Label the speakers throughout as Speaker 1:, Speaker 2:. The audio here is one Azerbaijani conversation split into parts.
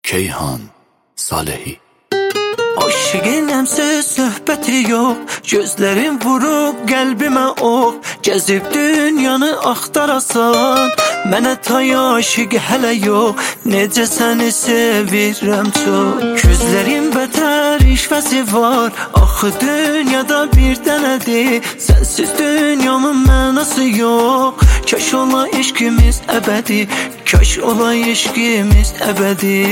Speaker 1: Keyhan Salehi.
Speaker 2: Aşığınəmsiz söhbəti yox, gözlərin vurub qəlbimə ox. Gəzib dünyanı axtarasan, mənə tay aşıq hələ yox. Necə səni sevirəm çox. Gözlərin bətər işvəsi var, axı dünyada bir dənədir. Sənsiz dünyamın mənası yox. Kaş ola eşqimiz əbədi, kaş ola eşqimiz əbədi.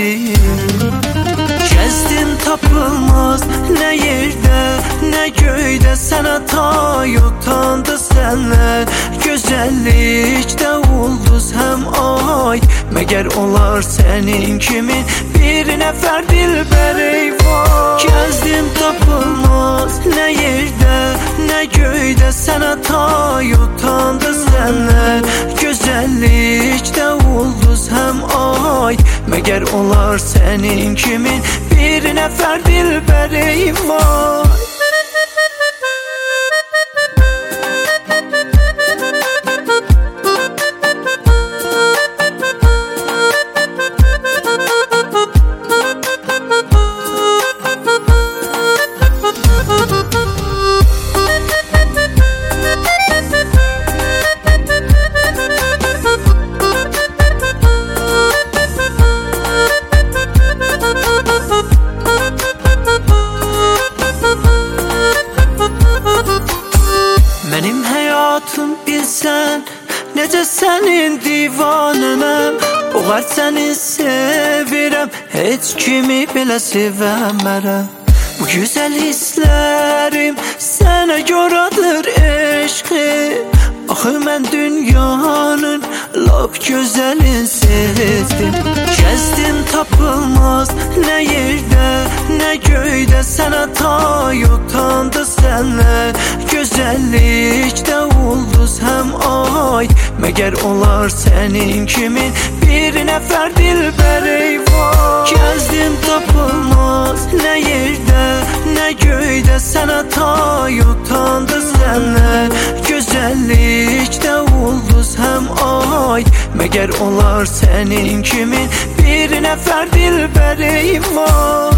Speaker 2: Gəzdim tapılmaz, nə yerdə, nə göydə. Sənə tay utandı sənlər, gözəllikdə ulduz həm ay. Məgər olar sənin kimi bir nəfər dilbər eyvah. Gəzdim tapılmaz, nə yerdə, nə göydə. Sənə tay utandı sənlər, gözəllikdə ulduz həm ay. Məgər olar sənin kimi bir nəfər dilbər eyvah. Mənim həyatım bilsən, necə sənin divanənəm. O qədər səni sevirəm, heç kimi belə sevəmərəm. Bu gözəl hisslərim sənə görədir eşqim. Axı mən dünyanın lap gözəlin sevdim. Gəzdim tapılmaz, nə yerdə, nə göydə. Sənə tay utandı sənlər, gözəllikdə ulduz həm ay. Məgər olar sənin kimi bir nəfər dilbər eyvah. Gəzdim tapılmaz, nə yerdə, nə göydə. Sənə tay utandı sənlər, gözəllikdə ulduz həm ay. Məgər olar sənin kimi bir nəfər dilbər eyvah.